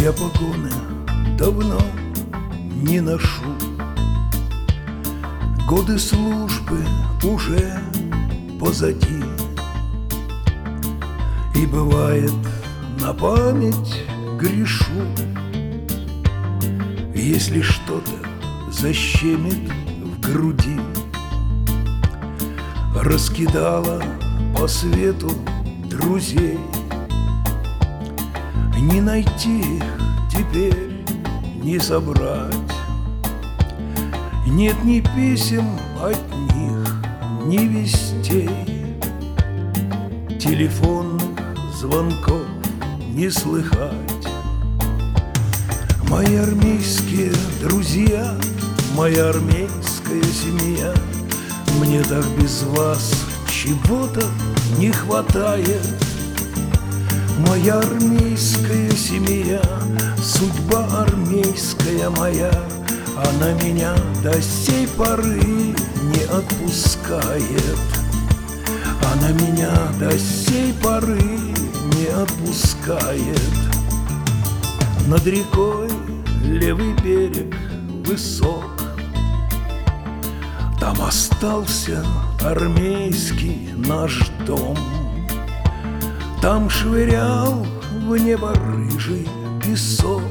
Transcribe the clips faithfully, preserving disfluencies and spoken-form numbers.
Я погоны давно не ношу, годы службы уже позади. И бывает, на память грешу, если что-то защемит в груди. Раскидала по свету друзей, не найти их теперь, не собрать. Нет ни писем от них, ни вестей, телефонных звонков не слыхать. Мои армейские друзья, моя армейская семья, мне так без вас чего-то не хватает. Моя армейская семья, судьба армейская моя, она меня до сей поры не отпускает. Она меня до сей поры не отпускает. Над рекой левый берег высок, там остался армейский наш дом. Там швырял в небо рыжий песок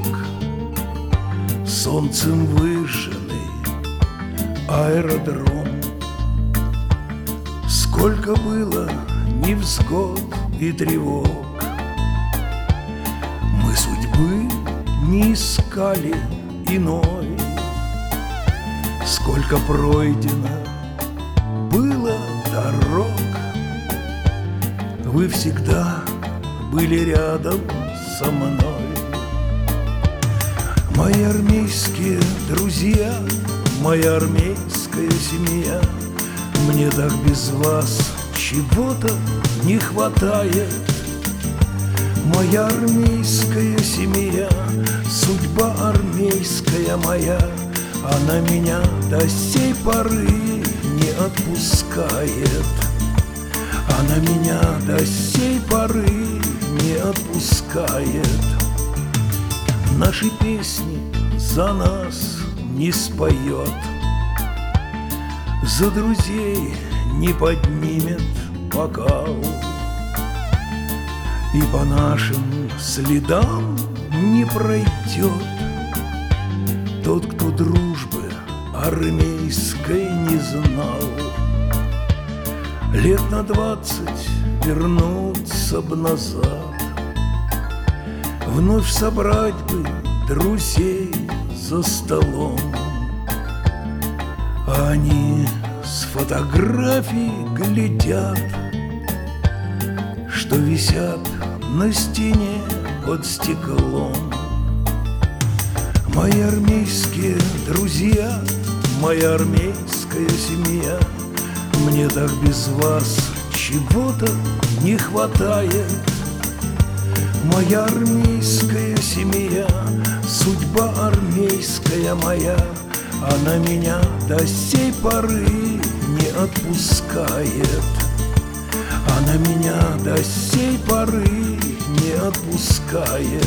солнцем выжженный аэродром. Сколько было невзгод и тревог, мы судьбы не искали иной. Сколько пройдено было дорог, вы всегда были рядом со мной. Мои армейские друзья, моя армейская семья, мне так без вас чего-то не хватает. Моя армейская семья, судьба армейская моя, она меня до сей поры не отпускает. Она меня до сей поры не отпускает. Наши песни за нас не споет, за друзей не поднимет бокал, и по нашим следам не пройдет тот, кто дружбы армейской не знал. Лет на двадцать вернуться б назад, вновь собрать бы друзей за столом. А они с фотографий глядят, что висят на стене под стеклом. Мои армейские друзья, моя армейская семья, мне так без вас чего-то не хватает. Моя армейская семья, судьба армейская моя, она меня до сей поры не отпускает. Она меня до сей поры не отпускает.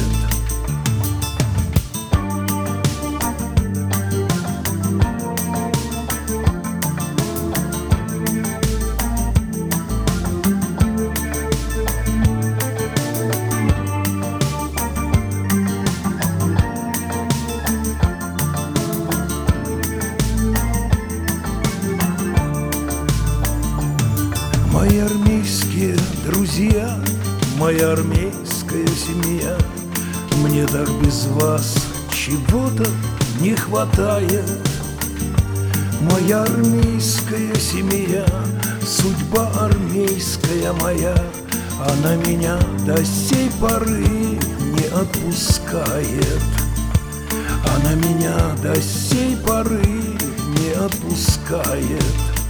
Мои армейские друзья, моя армейская семья, мне так без вас чего-то не хватает. Моя армейская семья, судьба армейская моя, она меня до сей поры не отпускает. Она меня до сей поры не отпускает.